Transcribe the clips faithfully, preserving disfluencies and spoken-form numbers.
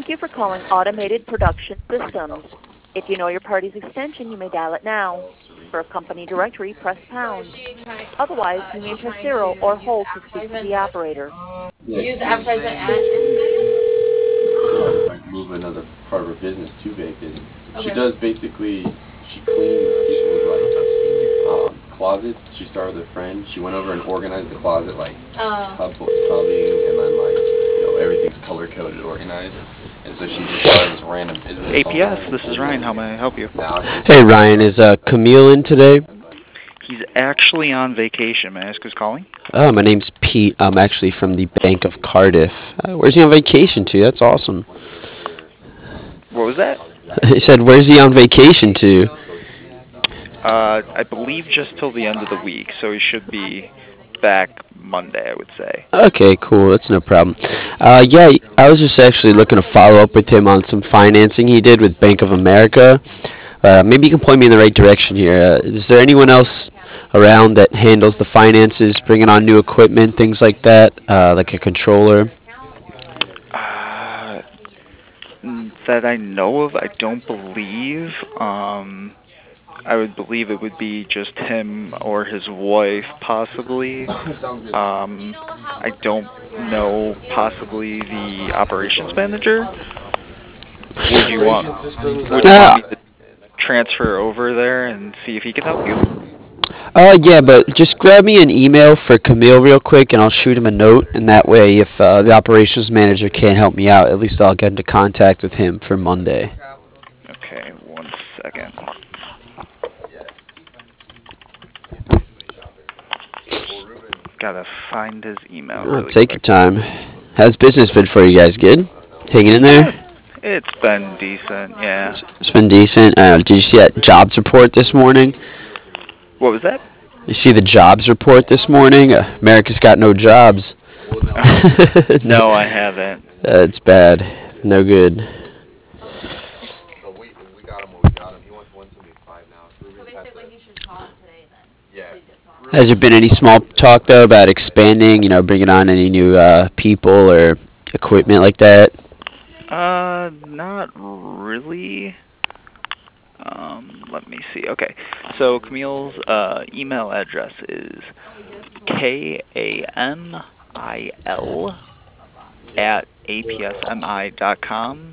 Thank you for calling Automated Production Systems. If you know your party's extension, you may dial it now. For a company directory, press pound. Otherwise, you may press zero or hold to speak with the operator. Yeah, Use she, advertisement she ad. like move another part of her business to Bacon. She Okay. does basically. She cleans people's like um, closets. She started with a friend. She went over and organized the closet like Oh. tub, tubbing, and then like you know everything's color coded, organized. And so she just started this random business. A P S, online, this is and Ryan. then How may I help you? now she's Hey Ryan, is uh, Camille in today? He's actually on vacation. May I ask who's calling? Oh, my name's Pete. I'm actually from the Bank of Cardiff. Uh, where's he on vacation to? That's awesome. What was that? He said, where's he on vacation to? Uh, I believe just till the end of the week, so he should be back Monday, I would say. Okay, cool. That's no problem. Uh, yeah, I was just actually looking to follow up with him on some financing he did with Bank of America. Uh, maybe you can point me in the right direction here. Uh, is there anyone else around that handles the finances, bringing on new equipment, things like that, uh, like a controller? Uh, n- that I know of, I don't believe. Um, I would believe it would be just him or his wife, possibly. sounds good. Um, I don't know, possibly the operations manager. Would you want Operation systems. I Would you want Uh, me to transfer over there and see if he can help you? Uh, yeah, but just grab me an email for Camille real quick, and I'll shoot him a note. And that way, if uh, the operations manager can't help me out, at least I'll get into contact with him for Monday. Okay, one second. Gotta find his email Oh, really take your quick. time. How's business been for you guys? Good? Hanging in there? Eh, it's been decent, yeah. It's been decent. Uh, did you see that jobs report this morning? What was that? You see the jobs report this morning? Uh, America's got no jobs. it's, No, uh, I haven't. it's bad. No good. So we we got him. We got him. He wants one seventy-five now. So basically, he should call it today then. Yeah. So you just call him. Has there been any small talk though about expanding? You know, bringing on any new uh, people or equipment like that? Uh, not really. Um, let me see. Okay, so Camille's uh, email address is K A M I L at A P S M I dot com.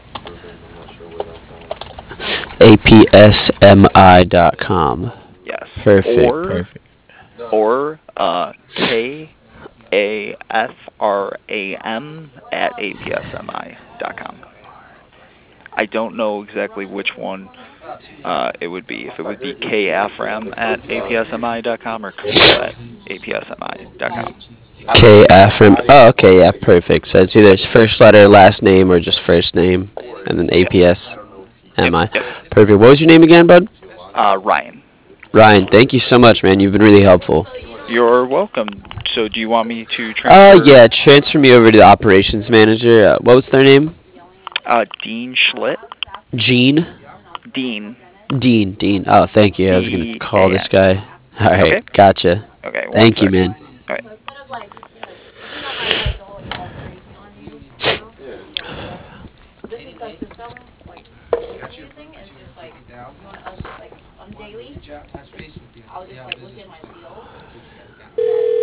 A P S M I dot com. Yes. Perfect. Or Perfect. or uh, K A F R A M at A P S M I dot com. I don't know exactly which one uh, it would be. If it would be K F R M at A P S M I dot com or Camille at A P S M I dot com. K Afram. Oh, okay, yeah, perfect. So it's either his first letter, last name, or just first name, and then Yep. A P S M I. Yep. Yep. Perfect. What was your name again, bud? Uh, Ryan. Ryan. Thank you so much, man. You've been really helpful. You're welcome. So do you want me to Uh, transfer yeah, transfer me over to the operations manager. Uh, what was their name? uh, Dean Schlitt? Gene? Dean. Dean. Dean. Oh, thank you. I was gonna D call A this N. guy. All right, Okay. gotcha. Okay. One Thank you, sec. man. All right. Instead of like, you know how like they'll like all crazy on you, you know? This is the system, like, we're using is just like, you want us, like, on daily, I'll just like look at my fields, and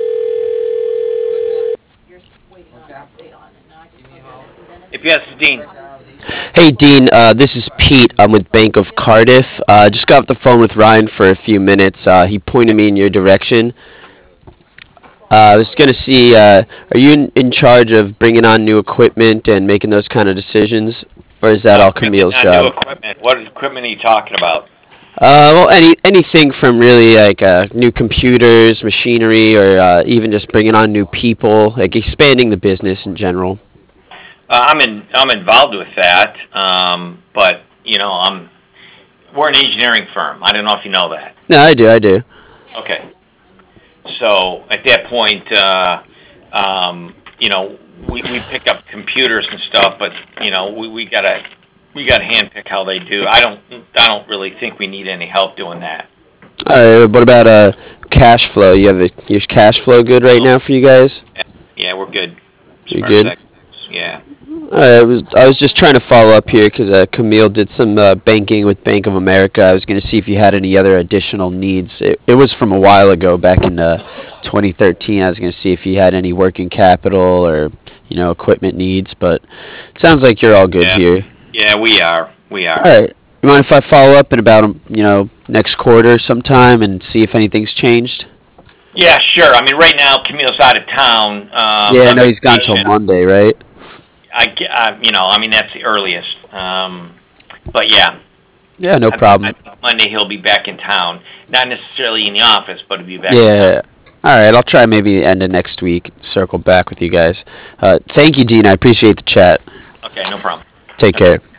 then you're s- waiting on an update on, and then I just plug it in, and then If yes, Dean. Hey, Dean. Uh, this is Pete. I'm with Bank of Cardiff. Uh, just got off the phone with Ryan for a few minutes. Uh, he pointed me in your direction. Uh, I was going to see, uh, are you in, in charge of bringing on new equipment and making those kind of decisions? Or is that Uh, all equipment, Camille's not new job? equipment. What equipment are you talking about? Uh, well, any anything from really like uh, new computers, machinery, or uh, even just bringing on new people, like expanding the business in general. Uh, I'm in. I'm involved with that. Um, but you know, I'm. We're an engineering firm. I don't know if you know that. No, I do, I do. Okay. So at that point, uh, um, you know, we, we pick up computers and stuff, but you know, we, we gotta we gotta handpick how they do. I don't I don't really think we need any help doing that. All right, what about uh, cash flow? You have a, your cash flow good right now for you guys? Yeah, we're good as You're far as good? that goes. yeah. Uh, I was I was just trying to follow up here because uh, Camille did some uh, banking with Bank of America. I was going to see if you had any other additional needs. It, it was from a while ago, back in uh, twenty thirteen. I was going to see if you had any working capital or you know equipment needs, but it sounds like you're all good Yeah. here. Yeah, we are. We are. All right. You mind if I follow up in about um, you know next quarter sometime and see if anything's changed? Yeah, sure. I mean, right now Camille's out of town. Um, Yeah, I on know he's gone till vacation. Monday, right? I, ge- uh, you know, I mean that's the earliest. Um, but yeah, Yeah, no I, problem. I think Monday he'll be back in town. Not necessarily in the office, but he'll be back. Yeah. All right, I'll try maybe the end of next week. Circle back with you guys. Uh, thank you, Dean. I appreciate the chat. In town. Okay, no problem. Take care.